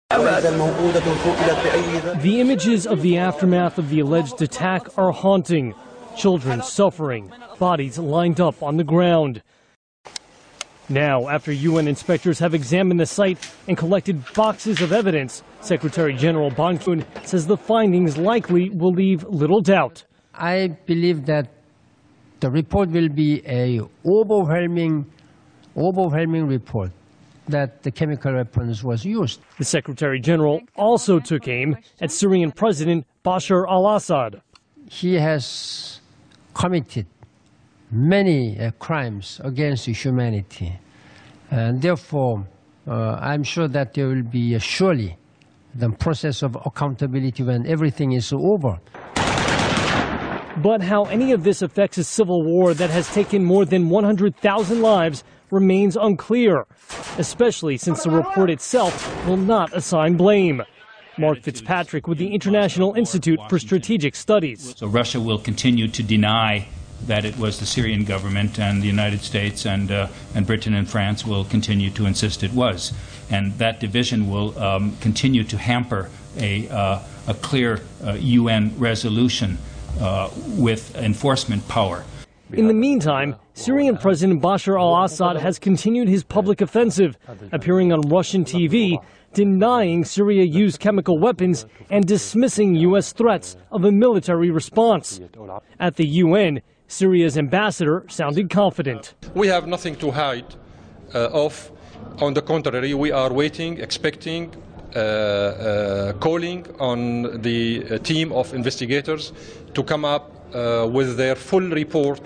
The images of the aftermath of the alleged attack are haunting. Children suffering, bodies lined up on the ground. Now, after UN inspectors have examined the site and collected boxes of evidence, Secretary General Ban Ki-moon says the findings likely will leave little doubt. I believe that the report will be an overwhelming report that the chemical weapons was used. The Secretary General also took aim at Syrian President Bashar al-Assad. He has committed many crimes against humanity, and therefore I'm sure that there will be surely the process of accountability when everything is over. But how any of this affects a civil war that has taken more than 100,000 lives remains unclear, especially since the report itself will not assign blame. Mark Fitzpatrick with the International Institute for Strategic Studies. So Russia will continue to deny that it was the Syrian government, and the United States and Britain and France will continue to insist it was. And that division will continue to hamper a clear UN resolution with enforcement power. In the meantime, Syrian President Bashar al-Assad has continued his public offensive, appearing on Russian TV, denying Syria used chemical weapons and dismissing U.S. threats of a military response. At the UN, Syria's ambassador sounded confident. We have nothing to hide of. On the contrary, we are waiting, expecting, calling on the team of investigators to come up with their full report.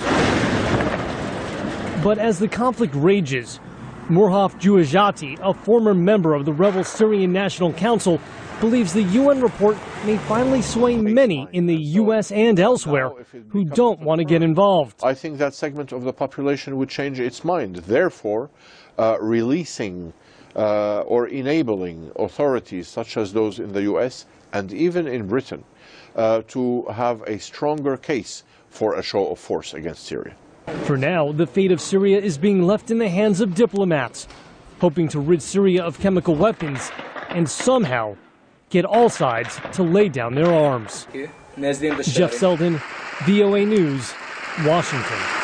But as the conflict rages, Murhaf Jouajati, a former member of the rebel Syrian National Council, believes the UN report may finally sway many in the U.S. and elsewhere who don't want to get involved. I think that segment of the population would change its mind. Therefore, releasing or enabling authorities such as those in the U.S. and even in Britain to have a stronger case for a show of force against Syria. For now, the fate of Syria is being left in the hands of diplomats, hoping to rid Syria of chemical weapons and somehow get all sides to lay down their arms. Jeff Selden, VOA News, Washington.